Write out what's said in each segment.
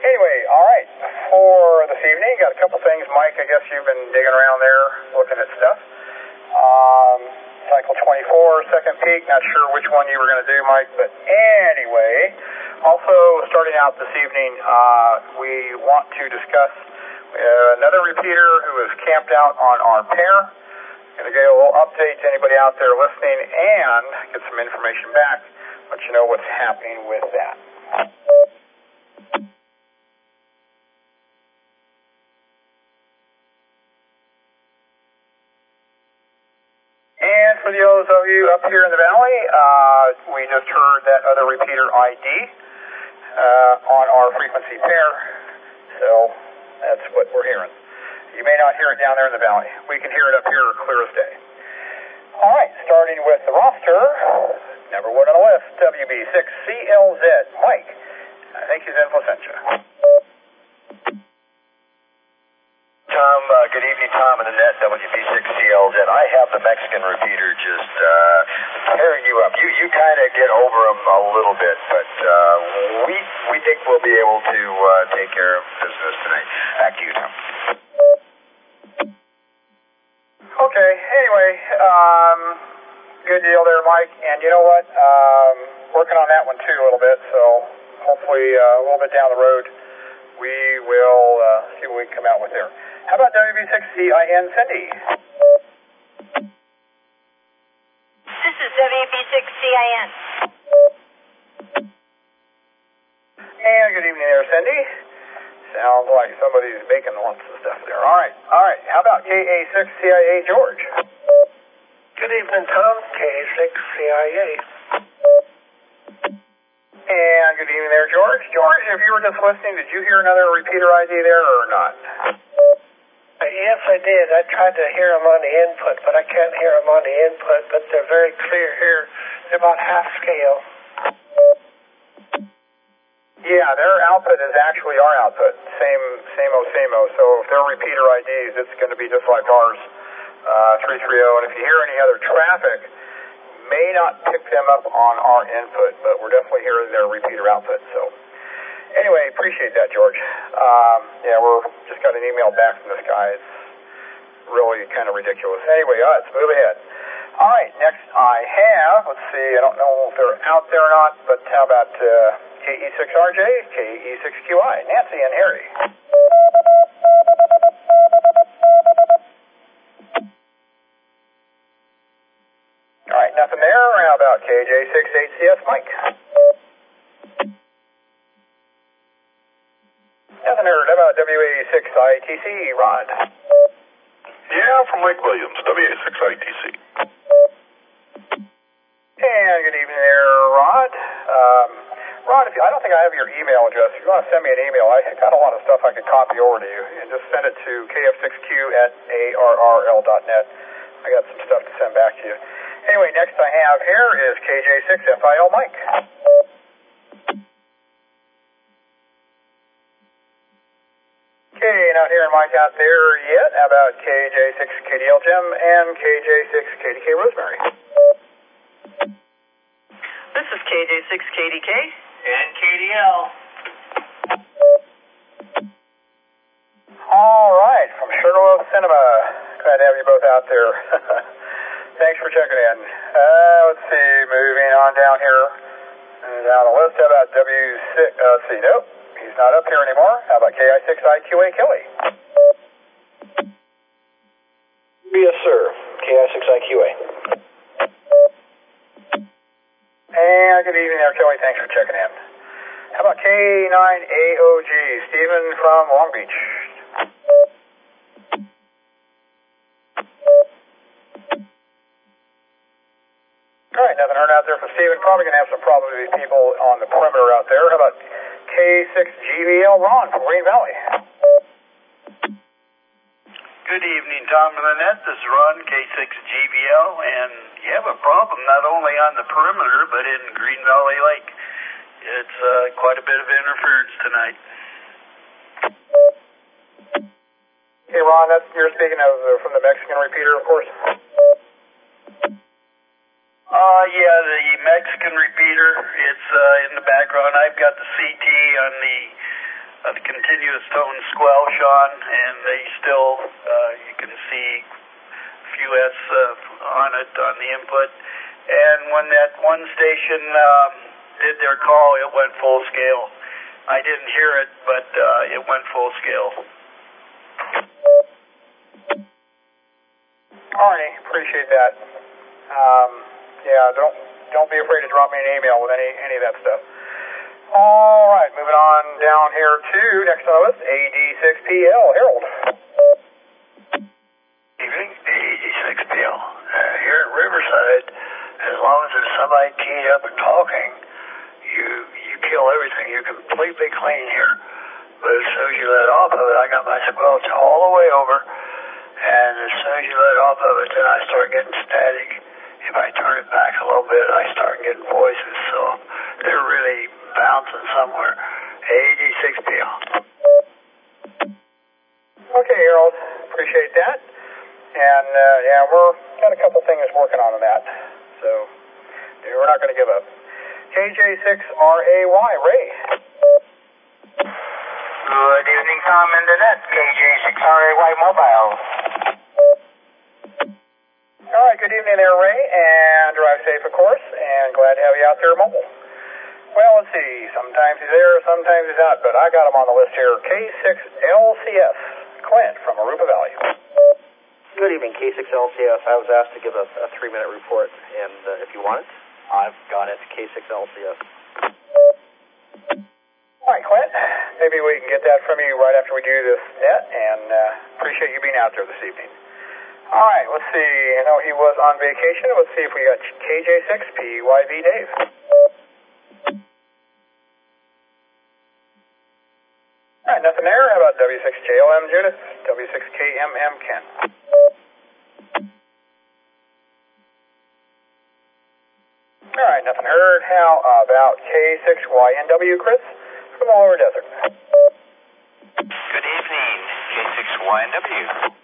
Anyway, all right, for this evening, got a couple things. Mike, I guess you've been digging around there, looking at stuff. Cycle 24, second peak, not sure which one you were going to do, Mike, but anyway, also starting out this evening, we want to discuss another repeater who is camped out on our pair. Going to give a little update to anybody out there listening and get some information back, let you know what's happening with that. And for those of you up here in the valley, we just heard that other repeater ID on our frequency pair, so that's what we're hearing. You may not hear it down there in the valley. We can hear it up here clear as day. All right, starting with the roster, number one on the list, WB6CLZ, Mike. I think he's in Placentia. Tom, good evening, Tom and Annette, WB6CLZ. I have the Mexican repeater just tearing you up. You kind of get over them a little bit, but we think we'll be able to take care of business tonight. Back to you, Tom. Okay, anyway, good deal there, Mike. And you know what? Working on that one too a little bit, so hopefully a little bit down the road we will see what we can come out with there. How about WB6CIN, Cindy? This is WB6CIN. And good evening there, Cindy. Sounds like somebody's baking lumps and stuff there. All right. How about KA6CIA, George? Good evening, Tom. KA6CIA. And good evening there, George. George, if you were just listening, did you hear another repeater ID there or not? Yes, I did. I tried to hear them on the input, but I can't hear them on the input, but they're very clear here. They're about half scale. Yeah, their output is actually our output. Same-o. So if they're repeater IDs, it's going to be just like ours, 330. And if you hear any other traffic, may not pick them up on our input, but we're definitely hearing their repeater output. So anyway, appreciate that, George. Yeah, we're just got an email back from this guy. It's really kind of ridiculous. Anyway, let's move ahead. All right, next I have, let's see, I don't know if they're out there or not, but how about KE6RJ, KE6QI, Nancy and Harry. All right, nothing there. How about KJ68CS, Mike? Nothing heard. How about WA6ITC, Rod? Yeah, from Lake Williams, WA6ITC. And good evening there, Rod. Rod, I don't think I have your email address. If you want to send me an email, I got a lot of stuff I could copy over to you, and just send it to kf6q@arrl.net. I got some stuff to send back to you. Anyway, next I have here is KJ6FIL Mike. Okay, not hearing Mike out there yet. How about KJ6KDL Jim and KJ6KDK Rosemary? This is KJ6KDK. And KDL. All right, from Sugarloaf Cinema. Glad to have you both out there. Thanks for checking in. Let's see, moving on down here. Down the list, how about WC? Nope, he's not up here anymore. How about KI6IQA Kelly? Yes, sir. KI6IQA. And good evening there, Kelly. Thanks for checking in. How about K9AOG, Stephen from Long Beach? All right, nothing heard out there from Stephen. Probably going to have some problems with these people on the perimeter out there. How about K6GVL Ron from Green Valley? Good evening, Tom and Annette. This is Ron, K6GVL, and you have a problem not only on the perimeter, but in Green Valley Lake. It's quite a bit of interference tonight. Hey, Ron, you're speaking of from the Mexican repeater, of course? Yeah, the Mexican repeater. It's in the background. I've got the CT on the a continuous tone squelch on, and they still, you can see a few S on it on the input. And when that one station did their call, it went full scale. I didn't hear it, but it went full scale. Alrighty, appreciate that. Yeah, don't be afraid to drop me an email with any of that stuff. All right, moving on down here to next on the list, AD6PL, Harold. Evening, AD6PL. Here at Riverside, as long as there's somebody keyed up and talking, you kill everything. You're completely clean here. But as soon as you let off of it, I got my squelch all the way over, and as soon as you let off of it, then I start getting static. If I turn it back a little bit, I start getting voices, so they're really bouncing somewhere. AD6PL. Okay, Harold, appreciate that. And yeah, we're got a couple things working on that, so yeah, we're not going to give up. KJ6RAY, Ray. Good evening, Tom and Annette. KJ6RAY Mobile. All right, good evening there, Ray, and drive safe, of course, and glad to have you out there mobile. Well, let's see, sometimes he's there, sometimes he's not, but I got him on the list here. K6LCS, Clint from Arupa Valley. Good evening, K6LCS. I was asked to give a 3-minute report, and if you want it, I've got it, K6LCS. All right, Clint, maybe we can get that from you right after we do this net, and appreciate you being out there this evening. All right, let's see. I know he was on vacation. Let's see if we got KJ6PYV Dave. All right, nothing there. How about W6JLM Judith? W6KMM Ken. All right, nothing heard. How about K6YNW Chris from the Lower Desert? Good evening, K6YNW.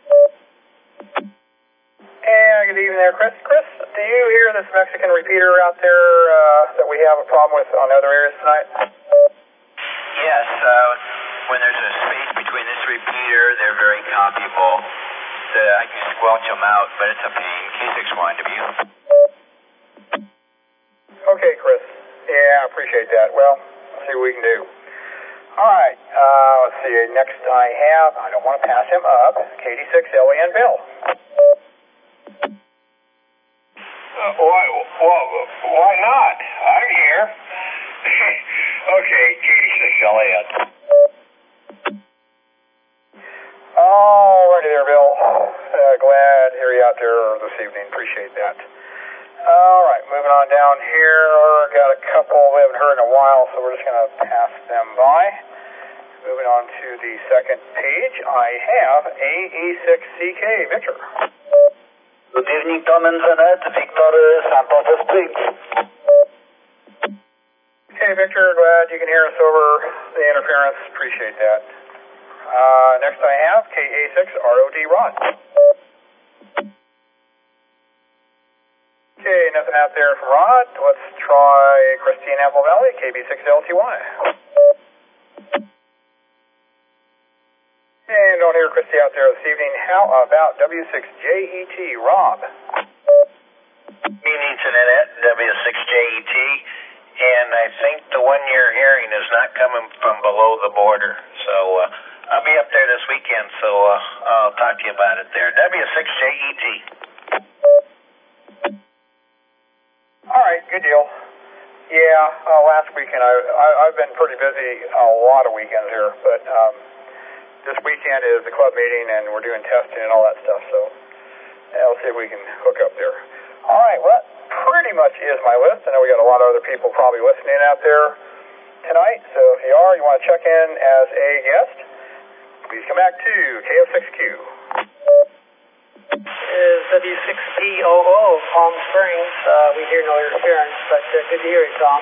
And good evening there, Chris. Chris, do you hear this Mexican repeater out there that we have a problem with on other areas tonight? Yes, when there's a space between this repeater, they're very copyable. I can squelch them out, but it's a pain. K6YNW. Okay, Chris. Yeah, I appreciate that. Well, let's see what we can do. All right, let's see. Next I don't want to pass him up, KD6LAN Bill. Why not? I'm here. Okay, KD6LAN. Alrighty there, Bill. Glad to hear you out there this evening. Appreciate that. All right, moving on down here. Got a couple we haven't heard in a while, so we're just going to pass them by. Moving on to the second page, I have AE6CK, Victor. Good evening, Tom and Annette. Victor Santos speaks. Okay, Victor, glad you can hear us over the interference. Appreciate that. Next I have KA6ROD Rod. Okay, nothing out there from Rod. Let's try Christine Apple Valley, KB6LTY. And don't hear Christy out there this evening. How about W6JET, Rob? Evening to Nanette, W6JET, and I think the one you're hearing is not coming from below the border. So I'll be up there this weekend, so I'll talk to you about it there. W6JET. All right, good deal. Yeah, last weekend I've been pretty busy a lot of weekends here, but this weekend is the club meeting and we're doing testing and all that stuff, so I'll see if we can hook up there. All right, well, that pretty much is my list. I know we got a lot of other people probably listening out there tonight, so if you want to check in as a guest, please come back to KF6Q. Is W6POO, Palm Springs. We hear no interference, but good to hear you, Tom.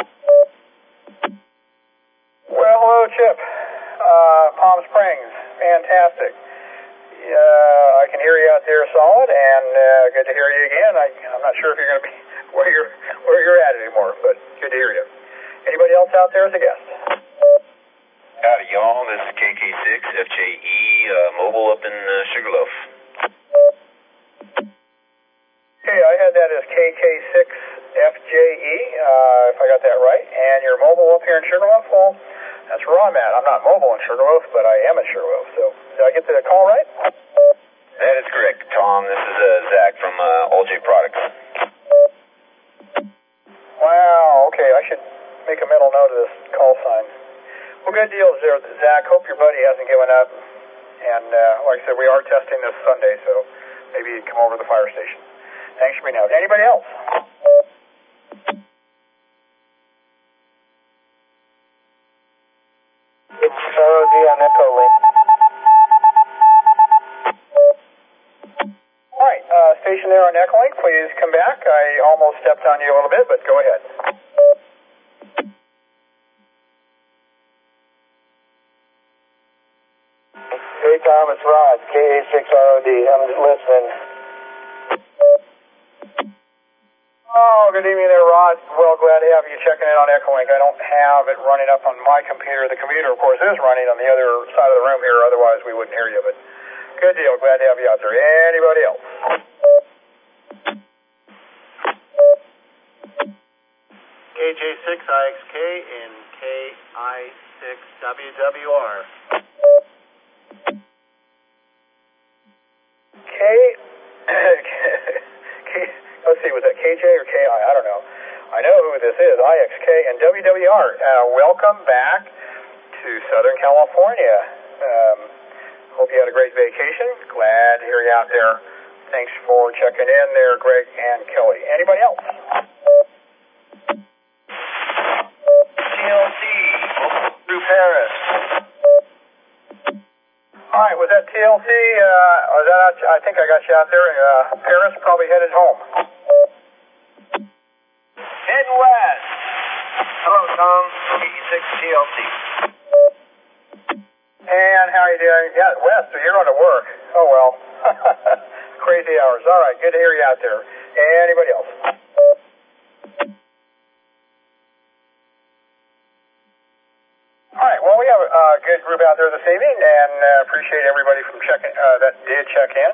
Well, hello, Chip. Palm Springs, fantastic. I can hear you out there solid, and good to hear you again. I'm not sure if you're going to be where you're at anymore, but good to hear you. Anybody else out there as a guest? Howdy, y'all. Tom, this is KK6 FJE mobile up in Sugarloaf. Okay, I had that as KK6FJE, if I got that right. And you're mobile up here in Sugarloaf? Well, that's where I'm at. I'm not mobile in Sugarloaf, but I am in Sugarloaf. So, did I get the call right? That is correct, Tom. This is Zach from All-J Products. Wow, okay. I should make a mental note of this call sign. Well, good deals there, Zach. Hope your buddy hasn't given up. And like I said, we are testing this Sunday, so maybe you can come over to the fire station. Thanks for being out. Anybody else? It's ROD on Echo Link. All right, station there on Echolink, please come back. I almost stepped on you a little bit, but go ahead. Hey Tom, it's Rod, KA6ROD. I'm just listening. Oh, good evening there, Rod. Well, glad to have you checking in on Echolink. I don't have it running up on my computer. The computer, of course, is running on the other side of the room here. Otherwise, we wouldn't hear you. But good deal. Glad to have you out there. Anybody else? KJ6IXK and KI6WWR. Let's see, was that KJ or KI? I don't know. I know who this is, IXK and WWR. Welcome back to Southern California. Hope you had a great vacation. Glad to hear you out there. Thanks for checking in there, Greg and Kelly. Anybody else? TLC, through Paris. All right, was that TLC? Was that, I think I got you out there in Paris, probably headed home. Heading west. Hello, Tom. 86 TLC. And how you doing? Yeah, west, so you're going to work. Oh, well. Crazy hours. All right, good to hear you out there. Anybody else? All right, well, we have a good group out there this evening, and appreciate everybody from that did check in,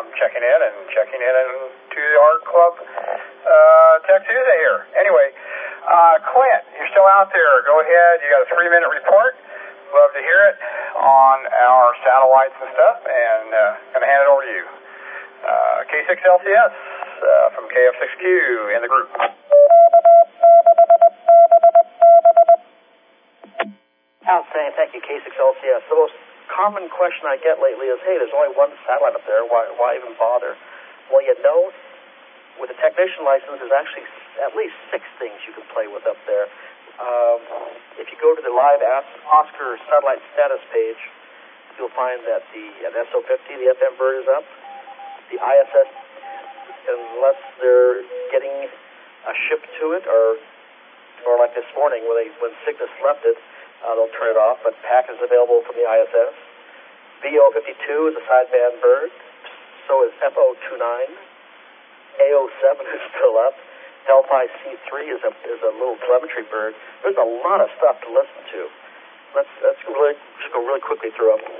into our club Tech Tuesday here. Anyway, Clint, you're still out there. Go ahead. You got a 3-minute report. Love to hear it on our satellites and stuff, and going to hand it over to you. K6LCS from KF6Q in the group. Outstanding, thank you, K6LCS. The most common question I get lately is, hey, there's only one satellite up there, why even bother? Well, you know, with a technician license, there's actually at least 6 things you can play with up there. If you go to the live Oscar satellite status page, you'll find that the SO50, the FM bird is up. The ISS, unless they're getting a ship to it, or like this morning when Cygnus left it, they'll turn it off, but PAC is available from the ISS. VO52 is a sideband bird. So is FO29. AO7 is still up. Delphi C3 is a little telemetry bird. There's a lot of stuff to listen to. Let's just go really quickly through them.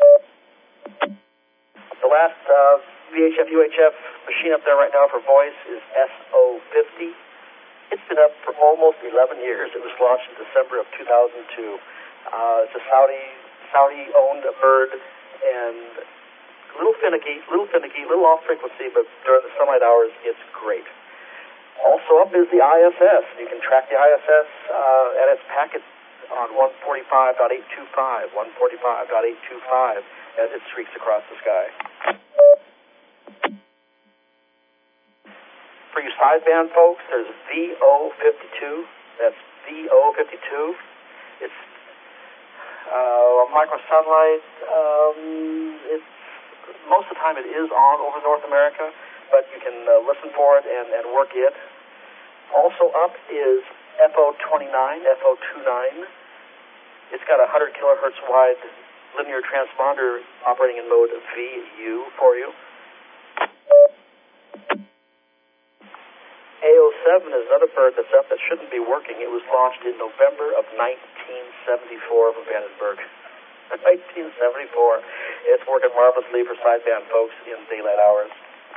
The last VHF UHF machine up there right now for voice is SO50. It's been up for almost 11 years. It was launched in December of 2002. It's a Saudi-owned bird, and a little finicky, little off frequency, but during the sunlight hours, it's great. Also up is the ISS. You can track the ISS at its packet on 145.825, 145.825, as it streaks across the sky. For you sideband folks, there's VO52. That's VO52. It's a microsatellite. Most of the time it is on over North America, but you can listen for it and work it. Also up is FO29, FO29. It's got a 100 kilohertz wide linear transponder operating in mode VU for you. AO7 is another bird that's up that shouldn't be working. It was launched in November of 1974 from Vandenberg. 1974. It's working marvelously for sideband folks in daylight hours.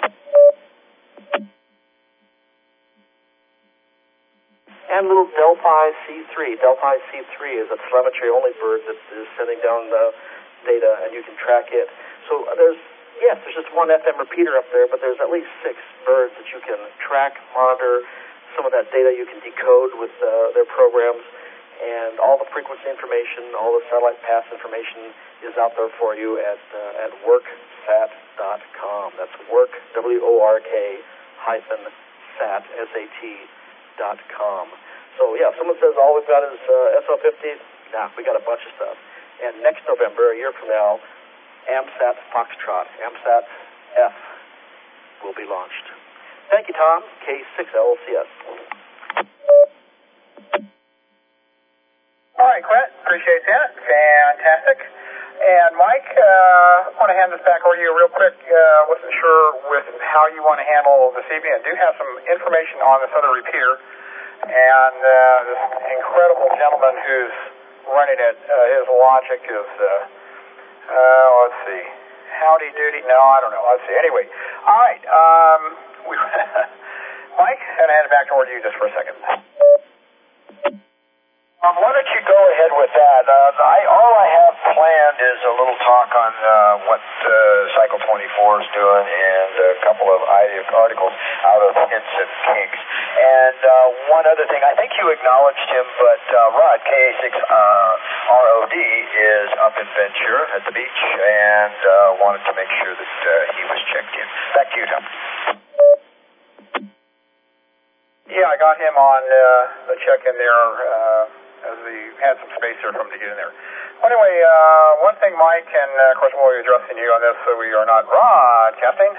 And little Delphi C3. Delphi C3 is a telemetry-only bird that is sending down data, and you can track it. So there's just one FM repeater up there, but there's at least 6 birds that you can track, monitor. Some of that data you can decode with their programs, and all the frequency information, all the satellite path information is out there for you at worksat.com. That's work, WORK -sat, SAT.com. So, yeah, if someone says all we've got is SO50, we got a bunch of stuff. And next November, a year from now, AMSAT Foxtrot, AMSAT F, will be launched. Thank you, Tom. K6LCS. All right, Clint. Appreciate that. Fantastic. And Mike, I want to hand this back over to you real quick. Wasn't sure with how you want to handle this evening. I do have some information on this other repeater. And this incredible gentleman who's running it, his logic is, let's see, howdy doody. No, I don't know. Let's see. Anyway, all right. Mike, I'm going to hand it back over to you just for a second. Why don't you go ahead with that? All I have planned is a little talk on what Cycle 24 is doing and a couple of articles out of Instant Kinks. And one other thing, I think you acknowledged him, but Rod, KA6ROD, is up in Ventura at the beach and wanted to make sure that he was checked in. Back to you, Tom. Yeah, I got him on the check-in there as we had some space there for him to get in there. Well, anyway, one thing, Mike, and of course we'll be addressing you on this so we are not broadcasting.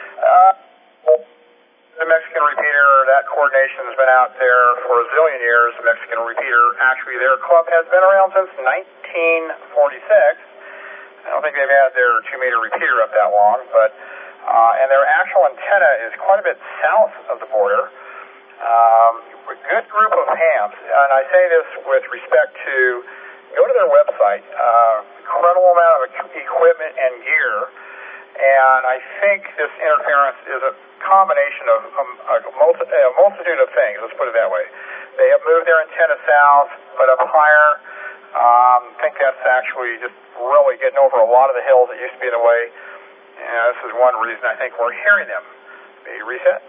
The Mexican repeater, that coordination has been out there for a zillion years. The Mexican repeater, actually their club has been around since 1946. I don't think they've had their 2-meter repeater up that long, but and their actual antenna is quite a bit south of the border. A good group of hams, and I say this with respect to, go to their website, incredible amount of equipment and gear, and I think this interference is a combination of a multitude of things, let's put it that way. They have moved their antenna south, but up higher. I think that's actually just really getting over a lot of the hills that used to be in the way, and this is one reason I think we're hearing them. Maybe reset.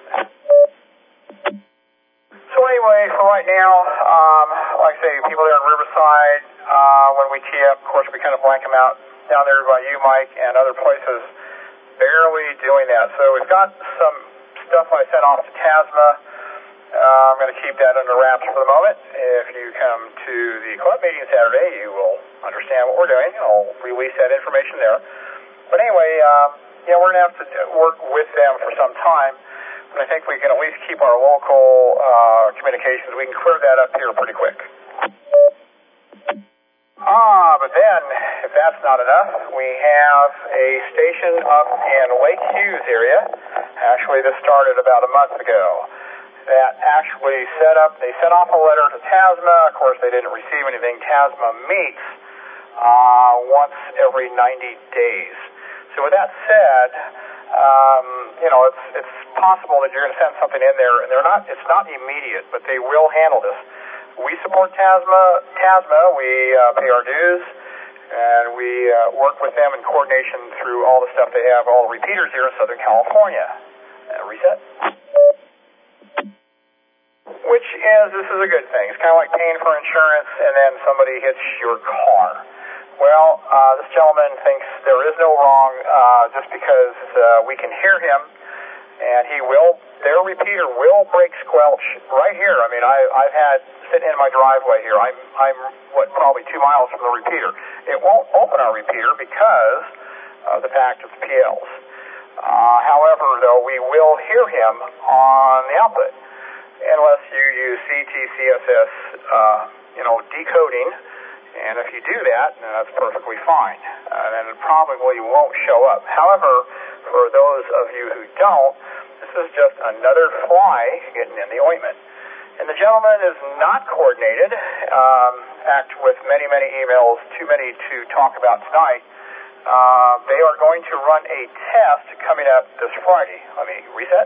So anyway, for right now, like I say, people there in Riverside, when we tee up, of course, we kind of blank them out down there by you, Mike, and other places, barely doing that. So we've got some stuff I sent off to TASMA. I'm going to keep that under wraps for the moment. If you come to the club meeting Saturday, you will understand what we're doing. I'll release that information there. But anyway, we're going to have to work with them for some time. But I think we can at least keep our local communications. We can clear that up here pretty quick. But then, if that's not enough, we have a station up in Lake Hughes area. Actually, this started about a month ago. That actually they sent off a letter to TASMA. Of course, they didn't receive anything. TASMA meets once every 90 days. So with that said, it's possible that you're going to send something in there, and it's not immediate, but they will handle this. We support TASMA, we pay our dues, and we work with them in coordination through all the stuff they have, all the repeaters here in Southern California. Reset. This is a good thing. It's kind of like paying for insurance, and then somebody hits your car. Well, this gentleman thinks there is no wrong just because we can hear him, and their repeater will break squelch right here. I mean, I've had sitting in my driveway here. I'm probably 2 miles from the repeater. It won't open our repeater because of the fact of the PLs. However, though, we will hear him on the output unless you use CTCSS, decoding. And if you do that, then that's perfectly fine. And it probably won't show up. However, for those of you who don't, this is just another fly getting in the ointment. And the gentleman is not coordinated. In fact, with many, many emails, too many to talk about tonight, they are going to run a test coming up this Friday. Let me reset.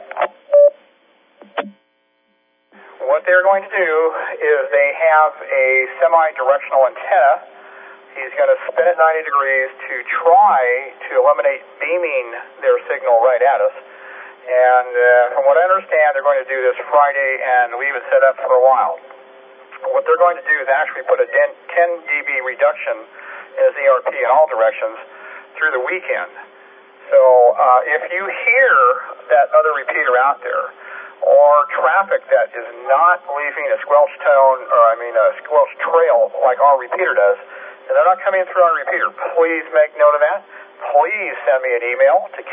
What they're going to do is they have a semi-directional antenna. He's going to spin it 90 degrees to try to eliminate beaming their signal right at us. And from what I understand, they're going to do this Friday and leave it set up for a while. What they're going to do is actually put a 10 dB reduction in his ERP in all directions through the weekend. So if you hear that other repeater out there, or traffic that is not leaving a squelch tone, or a squelch trail like our repeater does, and they're not coming through our repeater, please make note of that. Please send me an email to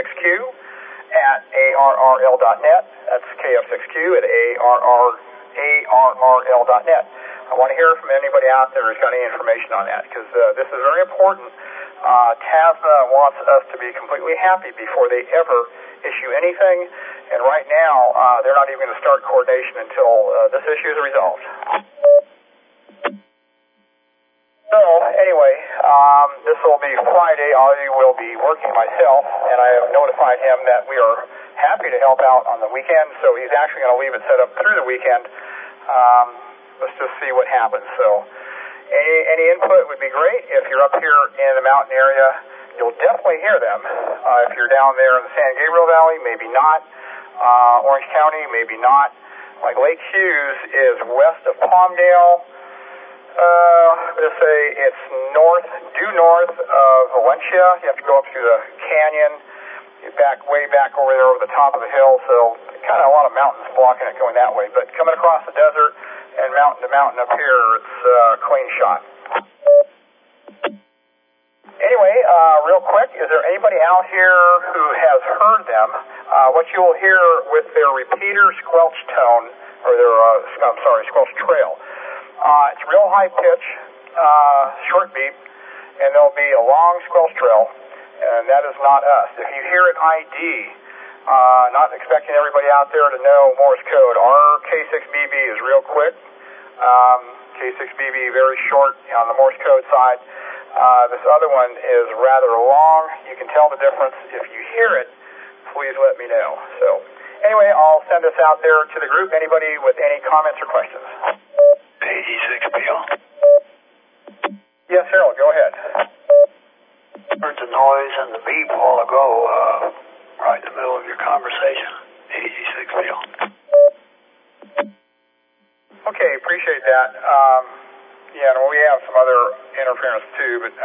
kf6q@arrl.net. That's kf6q at arrl.net. I want to hear from anybody out there who's got any information on that, because this is very important. TASMA wants us to be completely happy before they ever issue anything, and right now they're not even going to start coordination until this issue is resolved. So anyway, this will be Friday. I will be working myself, and I have notified him that we are happy to help out on the weekend, so he's actually going to leave it set up through the weekend. Let's just see what happens. So any input would be great. If you're up here in the mountain area, you'll definitely hear them. If you're down there in the San Gabriel Valley, maybe not. Orange County, maybe not. Like Lake Hughes is west of Palmdale. Let's say it's due north of Valencia. You have to go up through the canyon. You're way back over there over the top of the hill, so kind of a lot of mountains blocking it going that way. But coming across the desert and mountain to mountain up here, it's a clean shot. Anyway, real quick, is there anybody out here who has heard them? What you will hear with their repeater squelch tone, or their, squelch trail, it's real high pitch, short beep, and there'll be a long squelch trail, and that is not us. If you hear an ID, not expecting everybody out there to know Morse code, our K6BB is real quick. K6BB very short on the Morse code side. This other one is rather long. You can tell the difference. If you hear it, please let me know. So anyway, I'll send this out there to the group. Anybody with any comments or questions? KG6PL. Yes, Harold, go ahead. Heard the noise and the beep a while ago, right in the middle of your conversation. KG6PL. Okay, appreciate that. Yeah, and we have some other interference too, but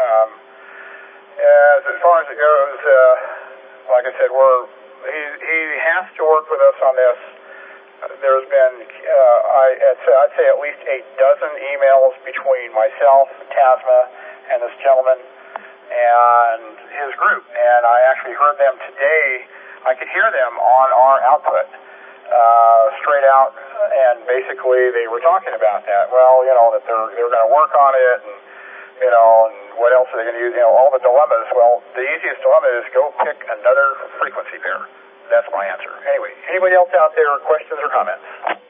as far as it goes, like I said, he has to work with us on this. There's been, I'd say at least 8 dozen emails between myself, TASMA, and this gentleman and his group, and I actually heard them today. I could hear them on our output. Straight out, and basically they were talking about that. Well, that they're going to work on it, and and what else are they going to use? All the dilemmas. Well, the easiest dilemma is go pick another frequency pair. That's my answer. Anyway, anybody else out there, questions or comments?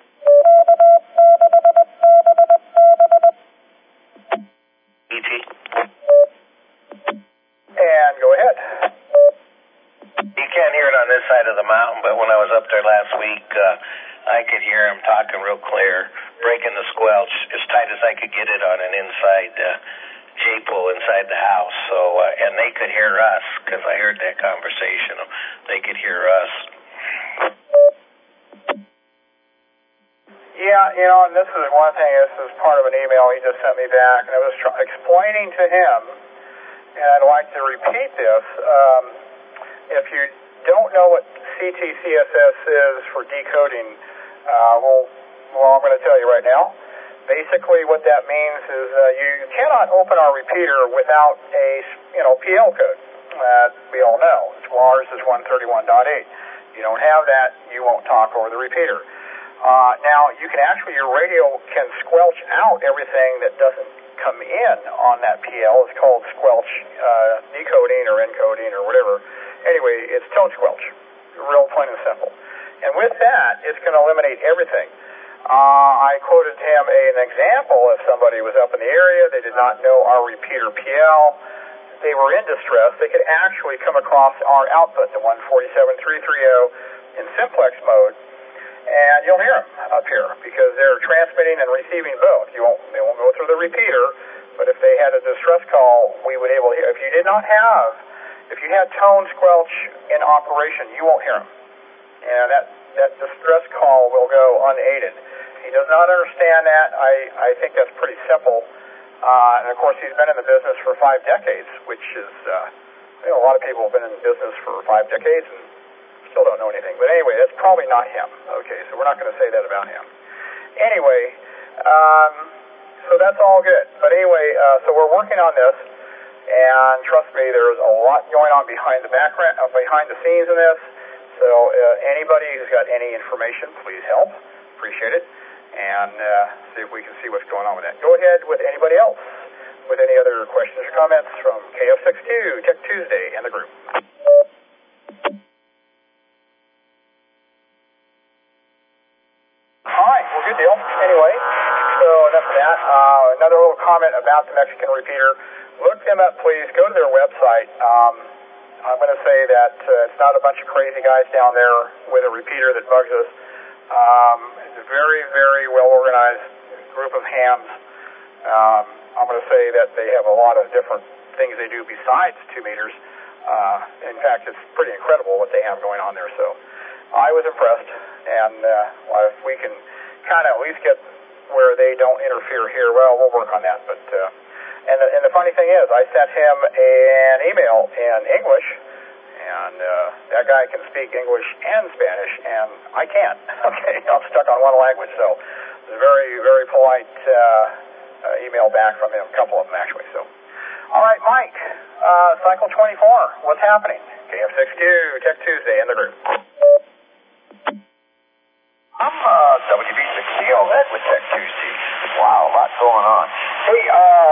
ET. And go ahead. You can't hear it on this side of the mountain, but when I was up there last week, I could hear him talking real clear, breaking the squelch as tight as I could get it on an inside J-pole inside the house. So, and they could hear us, because I heard that conversation. They could hear us. Yeah, and this is one thing, this is part of an email he just sent me back, and I was explaining to him, and I'd like to repeat this. If you don't know what CTCSS is for decoding, well, I'm going to tell you right now. Basically, what that means is you cannot open our repeater without a PL code. We all know. Ours is 131.8. You don't have that, you won't talk over the repeater. Now, you can actually, your radio can squelch out everything that doesn't come in on that PL. It's called squelch decoding or encoding or whatever. Anyway, it's tone squelch, real plain and simple. And with that, it's going to eliminate everything. I quoted him an example. If somebody was up in the area, they did not know our repeater PL, they were in distress, they could actually come across our output, the 147330, in simplex mode, and you'll hear them up here because they're transmitting and receiving both. They won't go through the repeater, but if they had a distress call, we would able to hear. If you had tone squelch in operation, you won't hear them. And that distress call will go unaided. He does not understand that. I think that's pretty simple. And of course, he's been in the business for 5 decades, which is, a lot of people have been in business for 5 decades and still don't know anything. But anyway, that's probably not him. Okay, so we're not going to say that about him. Anyway, so that's all good. But anyway, so we're working on this, and trust me, there's a lot going on behind the scenes in this. So anybody who's got any information, please help. Appreciate it. And see if we can see what's going on with that. Go ahead with anybody else with any other questions or comments from KF62, Tech Tuesday, and the group. All right, well, good deal. Anyway, so enough of that. Another little comment about the Mexican repeater. Look them up, please. Go to their website. I'm going to say that it's not a bunch of crazy guys down there with a repeater that bugs us. It's a very, very well-organized group of hams. I'm going to say that they have a lot of different things they do besides 2 meters. In fact, it's pretty incredible what they have going on there. So I was impressed, and if we can kind of at least get where they don't interfere here, well, we'll work on that. But and the funny thing is, I sent him an email in English, and that guy can speak English and Spanish, and I can't. Okay, I'm stuck on one language, so it was a very, very polite email back from him, a couple of them actually. So, all right, Mike, Cycle 24, what's happening? KF62, Tech Tuesday, in the group. I'm WB6CLZ with Tech Tuesday. Wow, a lot going on. Hey,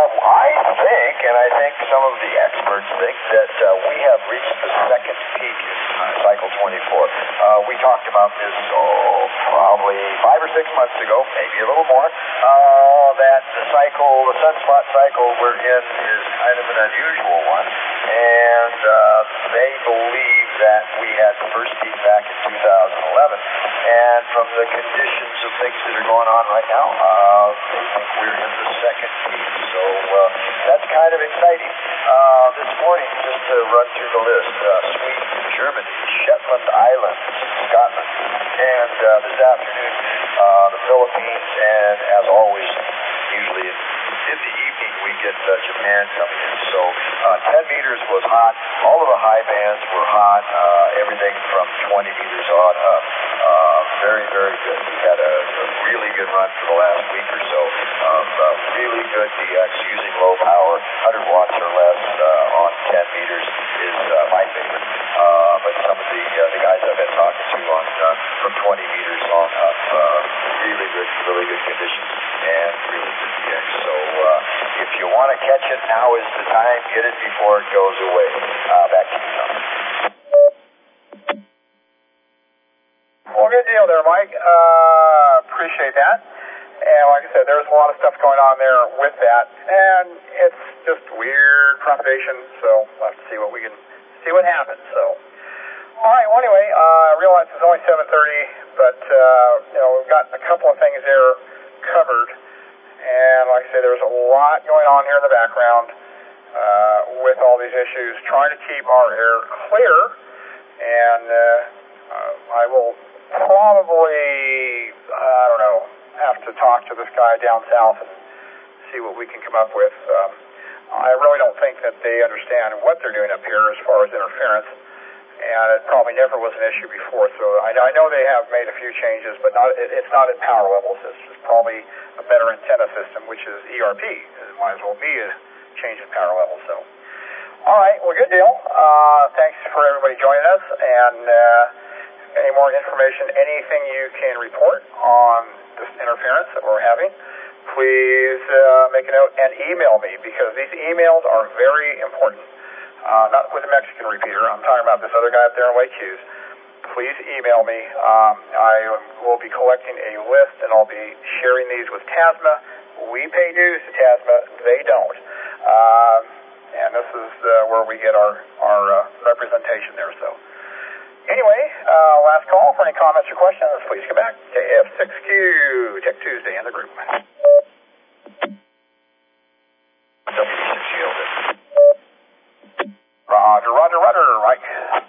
I think some of the experts think that we have reached the second peak in Cycle 24. We talked about this, probably 5 or 6 months ago, maybe a little more, that the sunspot cycle we're in is kind of an unusual one, and they believe that we had the first peak back in 2011, and from the conditions of things that are going on right now, they think we're in the second peak, so that's kind of exciting. This morning, just to run through the list, Sweden, Germany, Shetland Islands, Scotland, and this afternoon, the Philippines, and as always, usually in the evening, we get Japan coming in. So 10 meters was hot. All of the high bands were hot. Everything from 20 meters on up. Very, very good. We had a really good run for the last week or so of really good DX using low power. 100 watts or less on 10 meters is my favorite. But some of the guys I've been talking to on from 20 meters on up, really good conditions and really good DX. So if you want to catch it, now is the time. Get it before it goes away. Back to you, Tom. Well, good deal there, Mike. Appreciate that. And like I said, there's a lot of stuff going on there with that, and it's just weird propagation. So we'll have to see what happens. So, all right. Well, anyway, I realize it's only 7:30, but we've got a couple of things there covered. And like I said, there's a lot going on here in the background with all these issues, trying to keep our air clear. And I will probably, have to talk to this guy down south and see what we can come up with. I really don't think that they understand what they're doing up here as far as interference, and it probably never was an issue before. So I know they have made a few changes, but it's not at power levels. It's just probably a better antenna system, which is ERP. It might as well be a change in power levels. So, all right, well, good deal. Thanks for everybody joining us, and any more information, anything you can report on this interference that we're having, please make a note and email me, because these emails are very important. Not with the Mexican repeater. I'm talking about this other guy up there in Lake Hughes. please email me. I will be collecting a list, and I'll be sharing these with TASMA. We pay dues to TASMA. They don't. And this is where we get our representation there. So anyway, last call for any comments or questions. Please come back to F6Q Tech Tuesday in the group. Roger, Mike.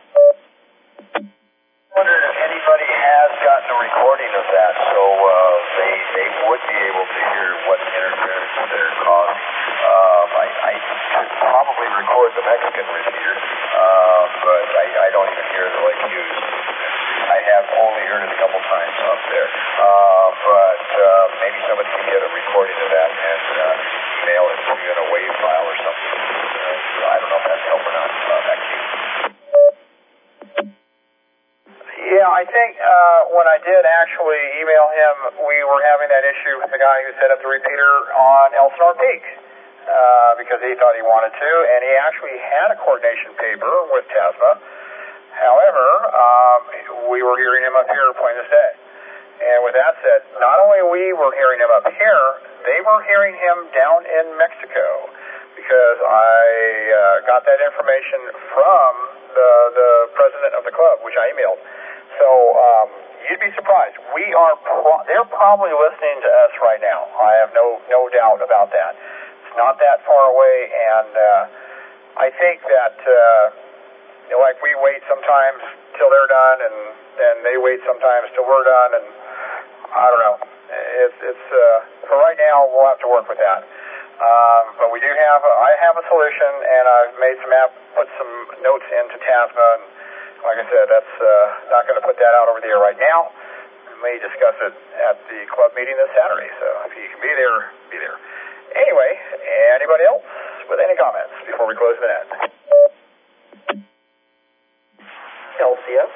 Wondered if anybody has gotten a recording of that, so they would be able to hear what interference they're causing. I could probably record the Mexican repeater, but I don't even hear the Lake Hughes. I have only heard it a couple times up there, but maybe somebody can get a recording of that and email it to you in a WAV file or something. I don't know if that's help or not. Back to you. Yeah, I think when I did actually email him, we were having that issue with the guy who set up the repeater on Elsinore Peak because he thought he wanted to, and he actually had a coordination paper with TASMA. However, we were hearing him up here plain as day. And with that said, not only we were hearing him up here, they were hearing him down in Mexico because I got that information from the president of the club, which I emailed. So you'd be surprised. They're probably listening to us right now. I have no doubt about that. It's not that far away, and I think that like we wait sometimes till they're done, and then they wait sometimes till we're done, and I don't know. It's for right now we'll have to work with that. But I have a solution, and I've put some notes into TASMA, and like I said, that's not going to put that out over the air right now. We may discuss it at the club meeting this Saturday, so if you can be there, be there. Anyway, anybody else with any comments before we close the net? LCS?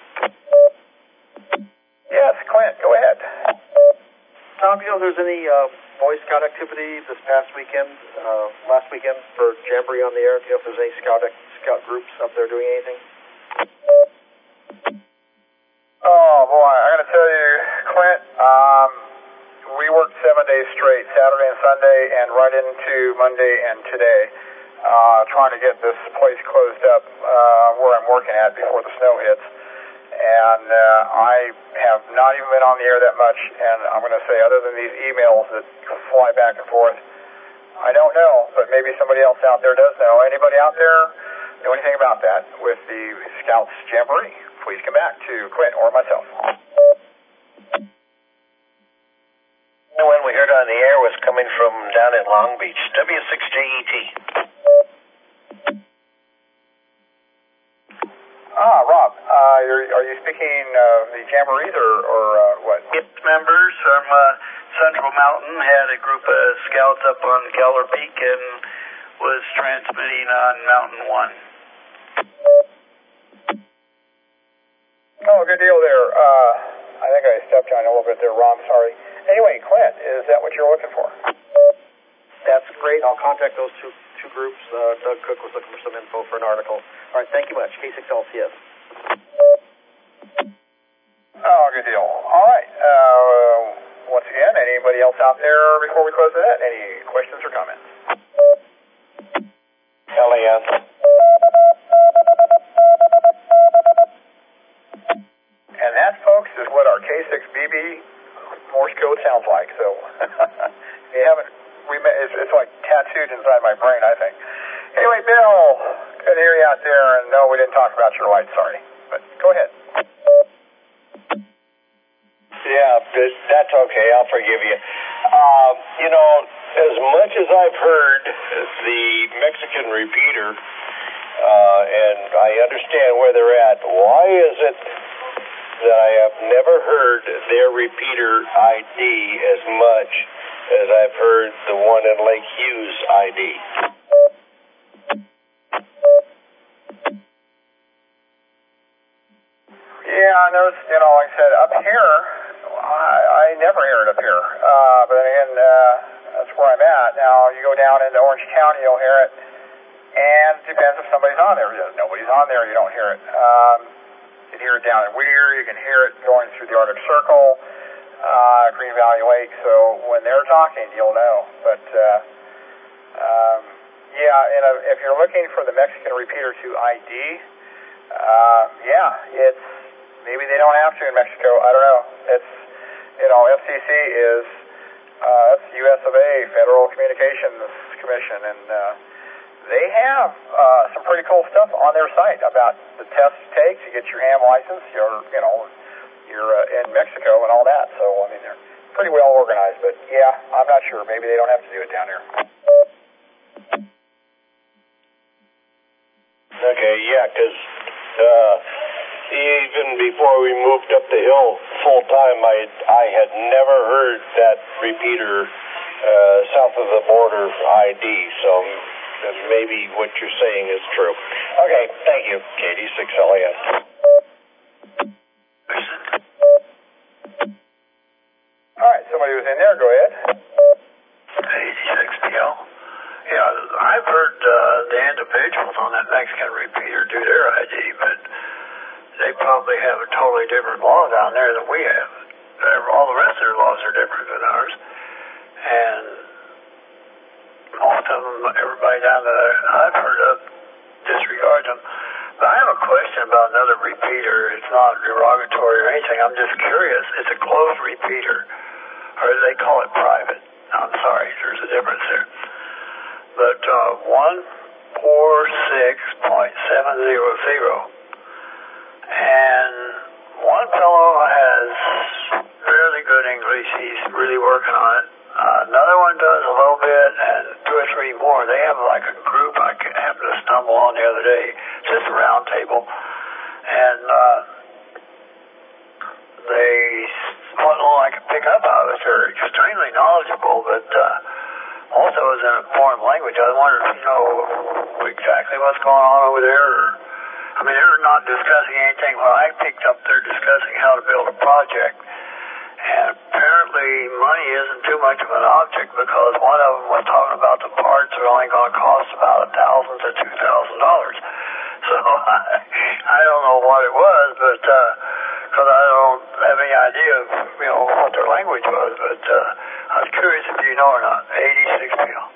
Yes, Clint, go ahead. Tom, do you know if there's any Boy Scout activity this past weekend, last weekend for Jamboree on the air? Do you know if there's any scout groups up there doing anything? Oh, boy, I got to tell you, Clint, we worked 7 days straight, Saturday and Sunday, and right into Monday and today, trying to get this place closed up where I'm working at before the snow hits. And I have not even been on the air that much, and I'm going to say, other than these emails that fly back and forth, I don't know, but maybe somebody else out there does know. Anybody out there know anything about that with the Scouts Jamboree? Please come back to Clint or myself. The one we heard on the air was coming from down in Long Beach, W6JET. Rob, are you speaking of the Jamborees or what? Yes, members from Central Mountain had a group of scouts up on Keller Peak and was transmitting on Mountain 1. Oh, good deal there. I think I stepped on a little bit there, Rob. Sorry. Anyway, Clint, is that what you're looking for? That's great. I'll contact those two groups. Doug Cook was looking for some info for an article. All right, thank you much. K6LCS. Oh, good deal. All right. Once again, anybody else out there before we close that? Any questions or comments? LAS. And that, folks, is what our K6BB Morse code sounds like. So you haven't. It's like tattooed inside my brain, I think. Anyway, Bill, good to hear you out there. And no, we didn't talk about your light. Sorry, but go ahead. Yeah, that's okay. I'll forgive you. As much as I've heard the Mexican repeater, and I understand where they're at, why is it that I have never heard their repeater ID as much as I've heard the one in Lake Hughes ID? Yeah, I noticed, like I said, up here, I never hear it up here. But again, that's where I'm at. Now, you go down into Orange County, you'll hear it. And it depends if somebody's on there. If nobody's on there, you don't hear it. can hear it down in Whittier. You can hear it going through the Arctic Circle, Green Valley Lake. So when they're talking, you'll know. But yeah, and if you're looking for the Mexican repeater to ID, yeah, it's maybe they don't have to in Mexico. I don't know. It's FCC is that's U.S. of A. Federal Communications Commission, and they have some pretty cool stuff on their site about the tests you take to get your ham license. You're in Mexico and all that. So I mean, they're pretty well organized. But yeah, I'm not sure. Maybe they don't have to do it down here. Okay, yeah, because even before we moved up the hill full time, I had never heard that repeater south of the border ID, so maybe what you're saying is true. Okay, thank you, KD6LAN. All right, somebody was in there. Go ahead. 86PL. Yeah, I've heard the individuals on that Mexican repeater do their ID, but they probably have a totally different law down there than we have. All the rest of their laws are different than ours. And most of them, everybody down there I've heard of disregards them. But I have a question about another repeater. It's not derogatory or anything. I'm just curious. It's a closed repeater, or they call it private. I'm sorry, there's a difference there. But 146.700, and one fellow has fairly good English. He's really working on it. Another one does a little bit, and two or three more. They have like a group I happened to stumble on the other day. It's just a round table, and what all I can pick up out of it, they're extremely knowledgeable, but also is in a foreign language. I wonder if you know exactly what's going on over there. I mean, they're not discussing anything. What I picked up, they're discussing how to build a project. And apparently money isn't too much of an object, because one of them was talking about the parts are only going to cost about $1,000 to $2,000. So I don't know what it was, but because I don't have any idea of what their language was, but I was curious if you know or not. 86PL.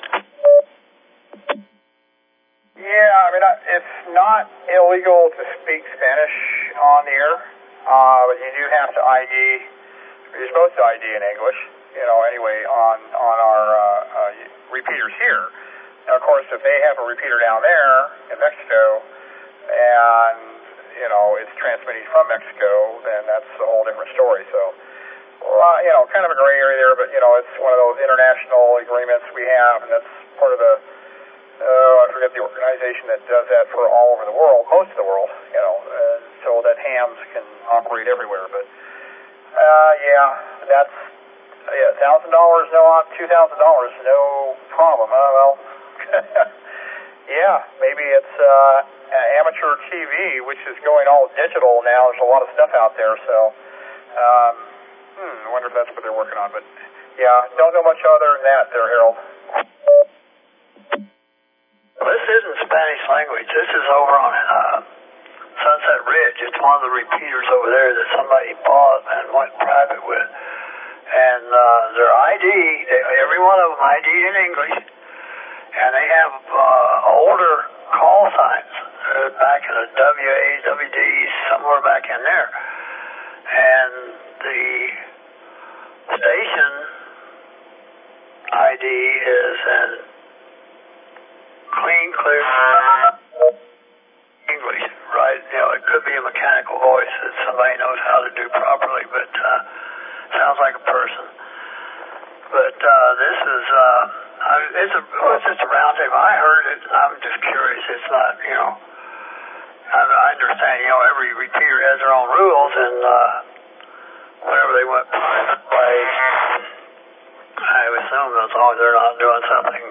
Yeah, I mean, it's not illegal to speak Spanish on the air, but you do have to ID. You're supposed to ID in English, anyway, on our repeaters here. Now, of course, if they have a repeater down there in Mexico, and it's transmitting from Mexico, then that's a whole different story. So, kind of a gray area there, but it's one of those international agreements we have, and that's part of the I forget the organization that does that for all over the world, most of the world, so that hams can operate everywhere. But that's $1,000 no on $2,000 no problem. Well, yeah, maybe it's amateur TV, which is going all digital now. There's a lot of stuff out there, so I wonder if that's what they're working on. But yeah, don't know much other than that there, Harold. Well, this isn't Spanish language. This is over on Sunset Ridge. It's one of the repeaters over there that somebody bought and went private with. And their ID, every one of them ID in English, and they have older call signs back in the WA, WDs, somewhere back in there. And the station ID is in clean, clear English, right? It could be a mechanical voice that somebody knows how to do properly, but sounds like a person. But this is, it's just a round table. I heard it, and I'm just curious. It's not, I understand, every repeater has their own rules, and whenever they went private way, I assume as long as they're not doing something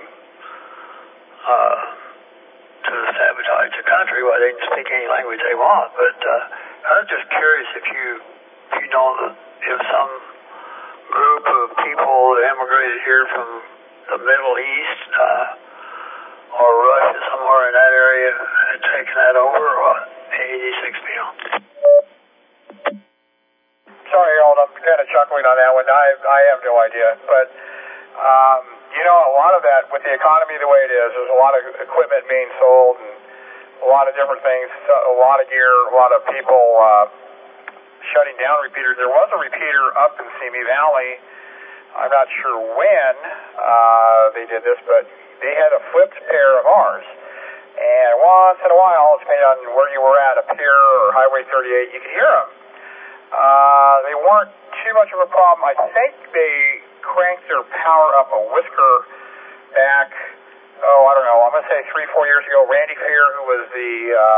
to sabotage the country, well, they can speak any language they want. But I was just curious if you know if some group of people immigrated here from the Middle East or Russia, somewhere in that area, had taken that over, or what? 86PL. kind of chuckling on that one. I have no idea. But, you know, a lot of that, with the economy the way it is, there's a lot of equipment being sold and a lot of different things, a lot of gear, a lot of people shutting down repeaters. There was a repeater up in Simi Valley. I'm not sure when they did this, but they had a flipped pair of ours. And once in a while, depending on where you were at, up here or Highway 38, you could hear them. They weren't too much of a problem. I think they cranked their power up a whisker back, I don't know, I'm going to say 3-4 years ago. Randy Fear, who was the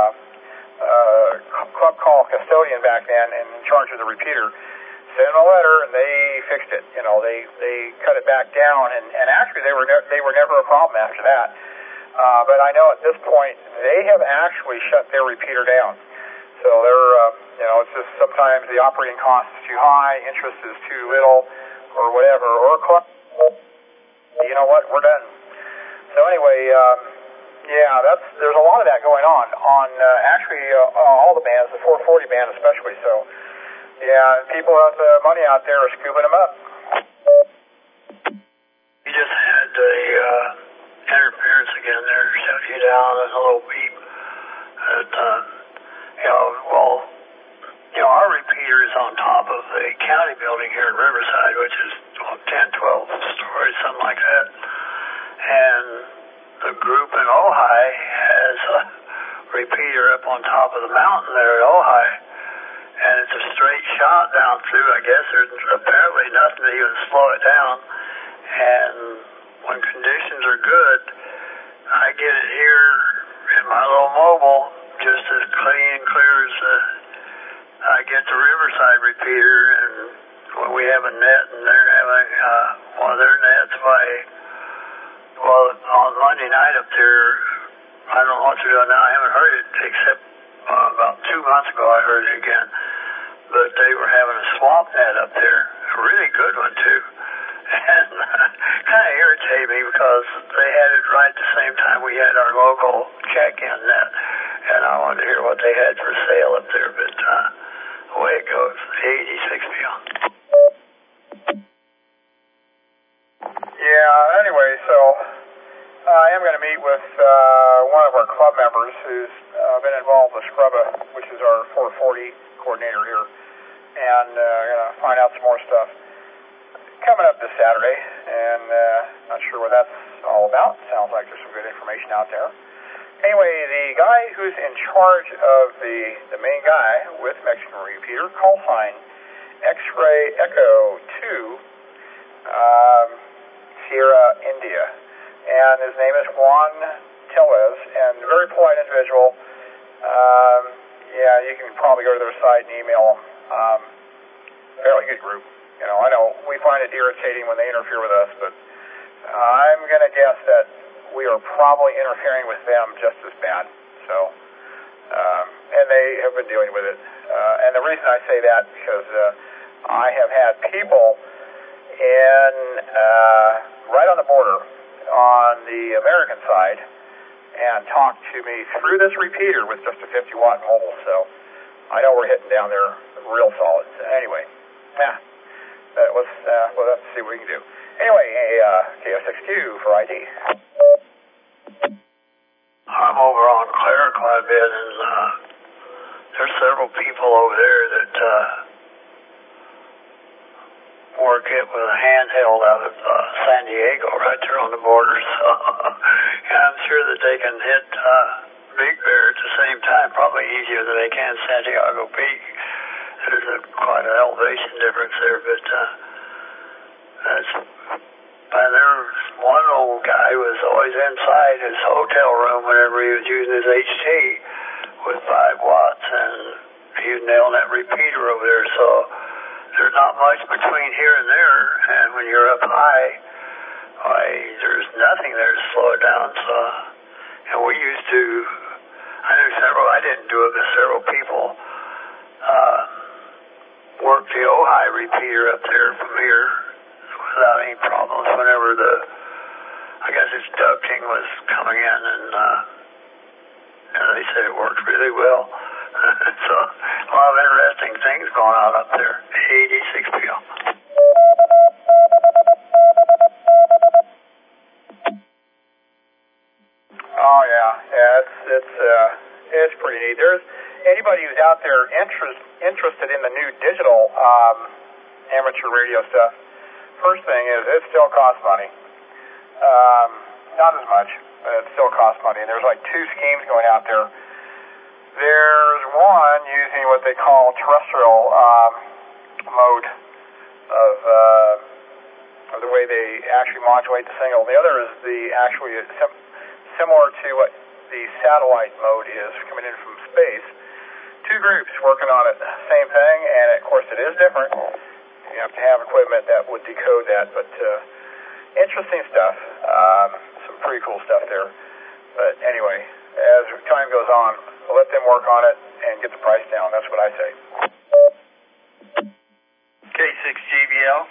club call custodian back then and in charge of the repeater, sent them a letter and they fixed it. You know, they cut it back down, and actually they were never a problem after that. But I know at this point they have actually shut their repeater down. So they're, you know, it's just sometimes the operating cost is too high, interest is too little, or whatever, or you know what, we're done. So anyway, yeah, there's a lot of that going on actually all the bands, the 440 band especially. So yeah, people with the money out there are scooping them up. You just had a interference again there, shut you down as a little beep. Our repeater is on top of the county building here in Riverside, which is 10, 12 stories, something like that. And the group in Ojai has a repeater up on top of the mountain there at Ojai. And it's a straight shot down through. I guess there's apparently nothing to even slow it down. And when conditions are good, I get it here in my little mobile just as clean and clear as I get the Riverside repeater. And when we have a net and they're having one of their nets on Monday night up there, I don't know what they're doing now. I haven't heard it except about 2 months ago I heard it again. But they were having a swamp net up there, a really good one too. And kind of irritated me because they had it right at the same time we had our local check-in net. And I wanted to hear what they had for sale up there, but the way it goes, 86 beyond. Yeah, anyway, so I am going to meet with one of our club members who's been involved with Scrubba, which is our 440 coordinator here, and going to find out some more stuff coming up this Saturday, and not sure what that's all about. Sounds like there's some good information out there. Anyway, the guy who's in charge of the main guy with Mexican repeater, call sign X-Ray Echo 2, Sierra, India. And his name is Juan Tellez, and a very polite individual. Yeah, you can probably go to their site and email them. Fairly good group. You know, I know we find it irritating when they interfere with us, but I'm going to guess that we are probably interfering with them just as bad. So, and they have been dealing with it. And the reason I say that because I have had people in right on the border on the American side and talk to me through this repeater with just a 50-watt mobile. So I know we're hitting down there real solid. So anyway, yeah, we'll have to see what we can do. Anyway, KO6Q for ID. I'm over on Claire quite a bit, and there's several people over there that work it with a handheld out of San Diego right there on the border. So yeah, I'm sure that they can hit Big Bear at the same time, probably easier than they can Santiago Peak. There's quite an elevation difference there, but there's one old guy was always inside his hotel room whenever he was using his HT with 5 watts, and he was nailing that repeater over there. So there's not much between here and there, and when you're up high, there's nothing there to slow it down. So, and we used to, I didn't do it, but several people worked the Ojai repeater up there from here without any problems whenever I guess its ducting was coming in, and they said it worked really well. So, a lot of interesting things going on up there. 86PL. Oh yeah, it's pretty neat. There's anybody who's out there interested in the new digital amateur radio stuff. First thing is it still costs money. Not as much, but it still costs money. And there's like two schemes going out there. There's one using what they call terrestrial mode of the way they actually modulate the signal. The other is the actually similar to what the satellite mode is coming in from space. Two groups working on it, same thing, and of course it is different. You have to have equipment that would decode that, but interesting stuff. Some pretty cool stuff there. But anyway, as time goes on, we'll let them work on it and get the price down. That's what I say. K6GBL.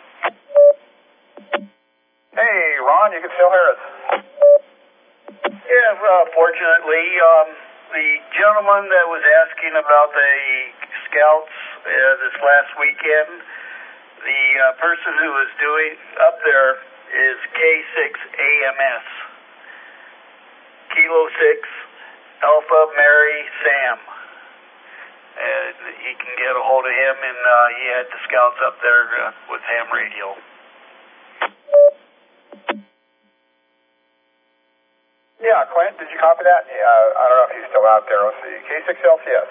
Hey, Ron, you can still hear us. Yeah, fortunately, the gentleman that was asking about the scouts this last weekend, the person who was doing up there is K6AMS. Kilo 6, Alpha Mary Sam. You can get a hold of him, and he had the scouts up there with ham radio. Yeah, Clint, did you copy that? Yeah, I don't know if he's still out there. Let's see. K6LCS.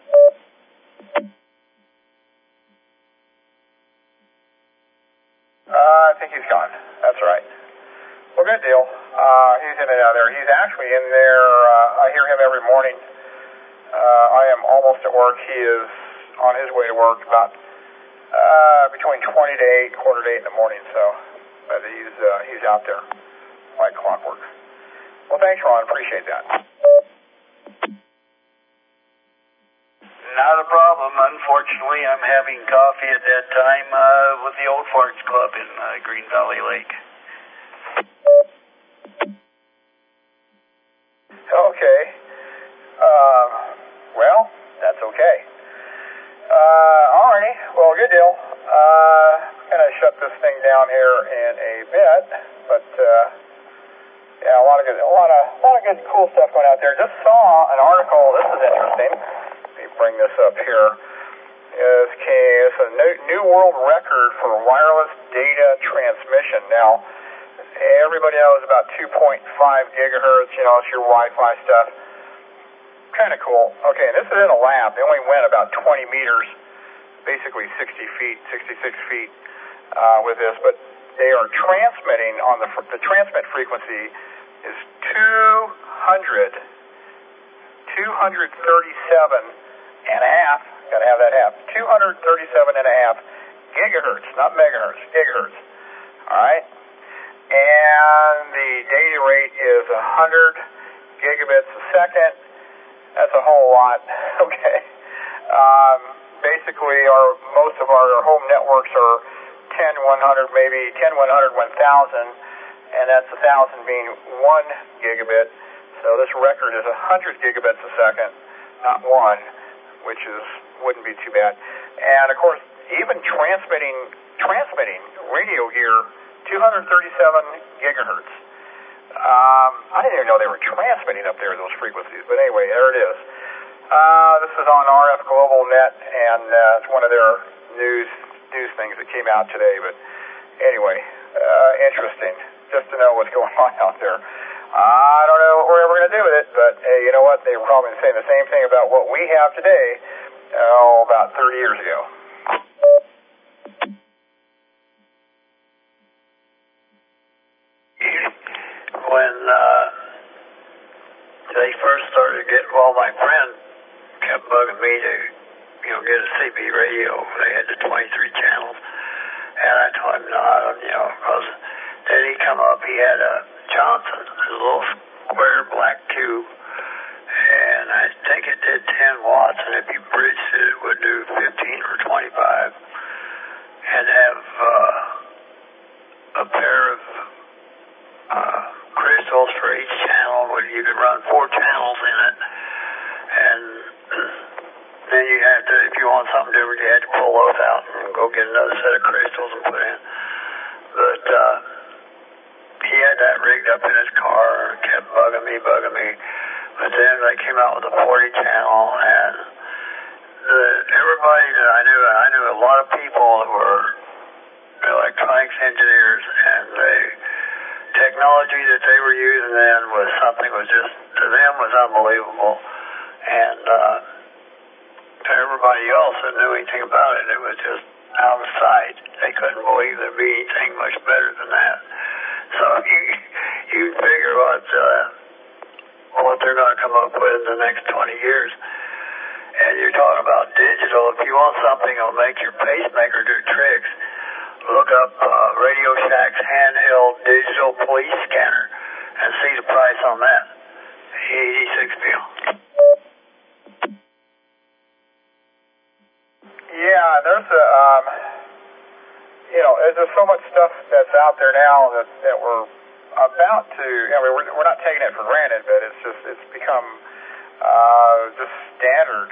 I think he's gone. That's right. Well, good deal. He's in and out there. He's actually in there. I hear him every morning. I am almost at work. He is on his way to work about between 20 to 8, quarter to 8 in the morning. So, but he's out there like clockwork. Well, thanks, Ron. Appreciate that. Not a problem. Unfortunately, I'm having coffee at that time with the Old Farts Club in Green Valley Lake. Okay. Well, that's okay. Alrighty. Well, good deal. I'm going to shut this thing down here in a bit, but yeah, a lot of good, cool stuff going out there. Just saw an article. This is interesting. Let me bring this up here. It's a new world record for wireless data transmission. Now, everybody knows about 2.5 gigahertz. You know, it's your Wi-Fi stuff. Kind of cool. Okay, and this is in a lab. They only went about 20 meters, basically 60 feet, 66 feet with this, but they are transmitting on the transmit frequency is 237 and a half. Got to have that half. 237 and a half gigahertz, not megahertz, gigahertz. All right. And the data rate is 100 gigabits a second. That's a whole lot. Okay. Basically, most of our home networks are 10, 100, maybe 10, 100, 1,000, and that's 1,000 being 1 gigabit. So this record is 100 gigabits a second, not 1, which wouldn't be too bad. And of course, even transmitting radio gear, 237 gigahertz. I didn't even know they were transmitting up there those frequencies, but anyway, there it is. This is on RF Global Net, and it's one of their news things that came out today. But anyway, interesting just to know what's going on out there. I don't know what we're ever going to do with it, but hey, you know what? They were probably saying the same thing about what we have today, about 30 years ago. When they first started getting, well, my friend kept bugging me to, get a CB radio. They had the 23 channels, and I told him no, because then he come up, he had a Johnson, a little square black tube, and I think it did 10 watts, and if you bridged it, it would do 15 or 25, and have a pair of crystals for each channel where you could run 4 channels in it, and you had to, if you want something different, you had to pull those out and go get another set of crystals and put in. But he had that rigged up in his car and kept bugging me. But then they came out with a 40 channel, and everybody that I knew a lot of people that were electronics engineers, and the technology that they were using then was something was just, to them, was unbelievable. And to everybody else that knew anything about it, it was just out of sight. They couldn't believe there'd be anything much better than that. So you figure what they're going to come up with in the next 20 years. And you're talking about digital. If you want something that'll make your pacemaker do tricks, look up Radio Shack's handheld digital police scanner and see the price on that. $86 bill. Yeah, there's there's so much stuff that's out there now that we're about to. We're not taking it for granted, but it's become just standard.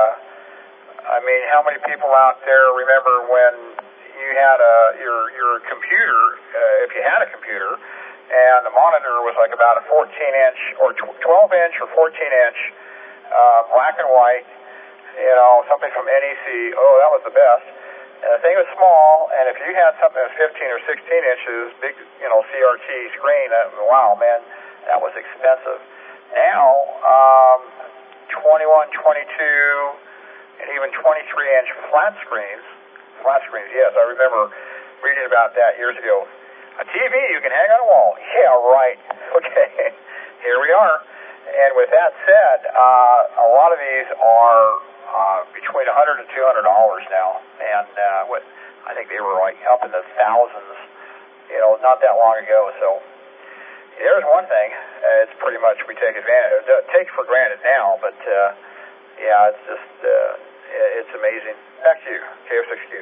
How many people out there remember when you had your computer, if you had a computer, and the monitor was like about a 14-inch or 12-inch or 14-inch black and white, something from NEC. Oh, that was the best. And the thing was small, and if you had something that's 15 or 16 inches, big, CRT screen, wow, man, that was expensive. Now, 21, 22, and even 23-inch flat screens, yes, I remember reading about that years ago. A TV you can hang on a wall. Yeah, right. Okay, here we are. And with that said, a lot of these are between $100 and $200 now, and I think they were like up in the thousands, not that long ago. So there's one thing. It's pretty much we take for granted now, but yeah, it's just it's amazing. Back to you, KF6Q.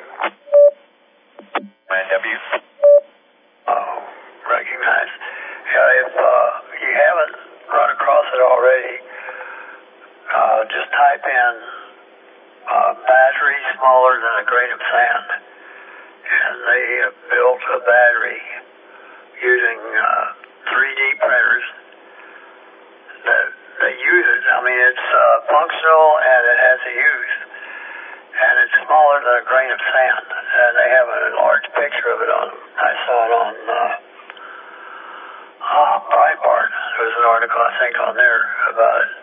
W. Recognize. If you haven't run across it already, just type in battery smaller than a grain of sand, and they have built a battery using 3D printers that they use it. It's functional and it has a use, and it's smaller than a grain of sand, and they have an enlarged picture of it on. I saw it on Breitbart. There was an article, I think, on there about it.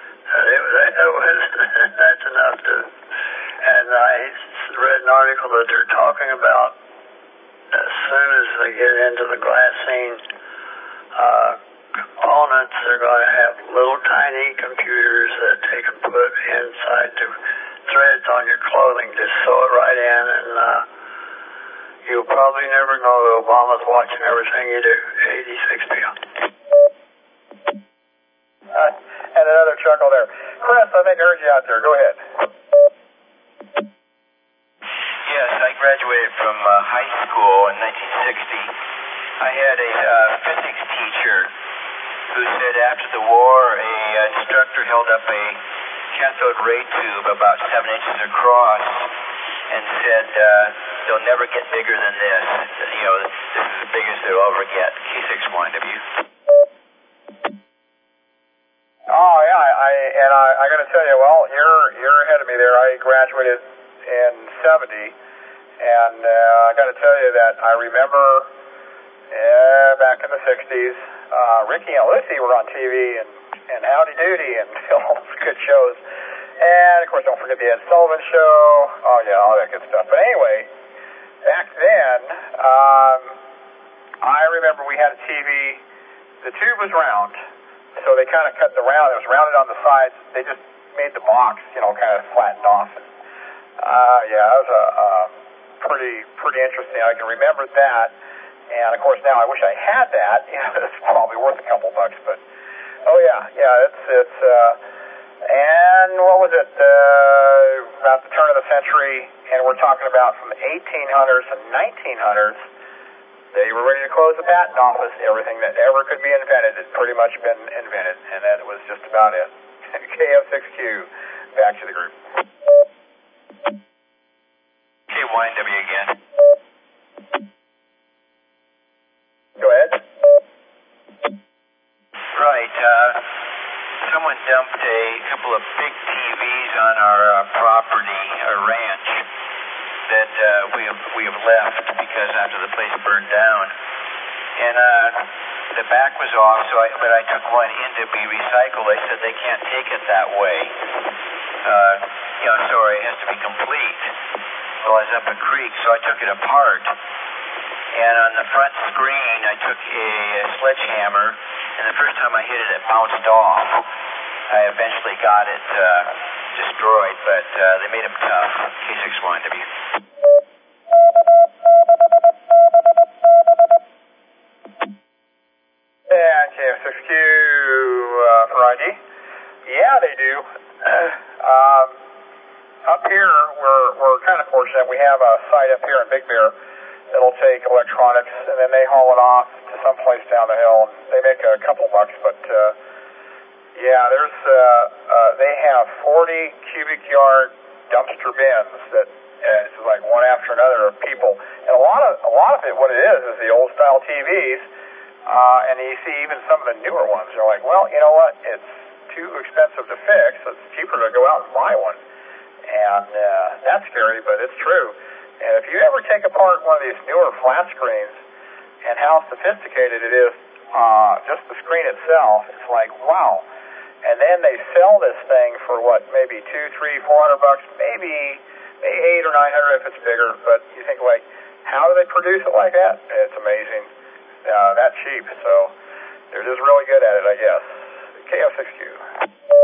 That's enough to. And I read an article that they're talking about as soon as they get into the glassine components, they're going to have little tiny computers that they can put inside the threads on your clothing. Just sew it right in, and you'll probably never know that Obama's watching everything you do. 86 bill. And another chuckle there. Chris, I think I heard you out there. Go ahead. Yes, I graduated from high school in 1960. I had a physics teacher who said after the war, an instructor held up a cathode ray tube about 7 inches across and said, they'll never get bigger than this. This is the biggest they'll ever get. K61W. Oh yeah, I got to tell you, well, you're ahead of me there. I graduated in '70, and I got to tell you that I remember back in the '60s, Ricky and Lucy were on TV, and Howdy Doody, and all those good shows. And of course, don't forget the Ed Sullivan Show. Oh yeah, all that good stuff. But anyway, back then, I remember we had a TV. The tube was round. So they kind of cut the round. It was rounded on the sides. They just made the box, kind of flattened off. And, yeah, that was pretty interesting. I can remember that. And of course now I wish I had that. It's probably worth a couple bucks. But oh yeah, it's. And what was it? About the turn of the century, and we're talking about from the 1800s and 1900s. They were ready to close the patent office. Everything that ever could be invented had pretty much been invented, and that was just about it. KF6Q, back to the group. KF6YNW again. Go ahead. Right. Someone dumped a couple of big TVs on our property, our ranch, that we have left because after the place burned down. And the back was off, but I took one in to be recycled. They said they can't take it that way. Sorry, it has to be complete. Well, I was up a creek, so I took it apart. And on the front screen, I took a sledgehammer, and the first time I hit it, it bounced off. I eventually got it destroyed, but they made them tough. K6YNW. And KF6Q for ID. Yeah, they do. Up here, we're kind of fortunate. We have a site up here in Big Bear that'll take electronics, and then they haul it off to someplace down the hill. They make a couple bucks, but yeah, there's they have 40 cubic yard dumpster bins that it's like one after another of people, and a lot of it, what it is the old style TVs, and you see even some of the newer ones. They're like, well, you know what? It's too expensive to fix. It's cheaper to go out and buy one. And that's scary, but it's true. And if you ever take apart one of these newer flat screens and how sophisticated it is, just the screen itself, it's like, wow. And then they sell this thing for what, maybe $200, $300, $400, maybe 800 or 900 if it's bigger. But you think, like, how do they produce it like that? It's amazing. That cheap. So they're just really good at it, I guess. KF6Q.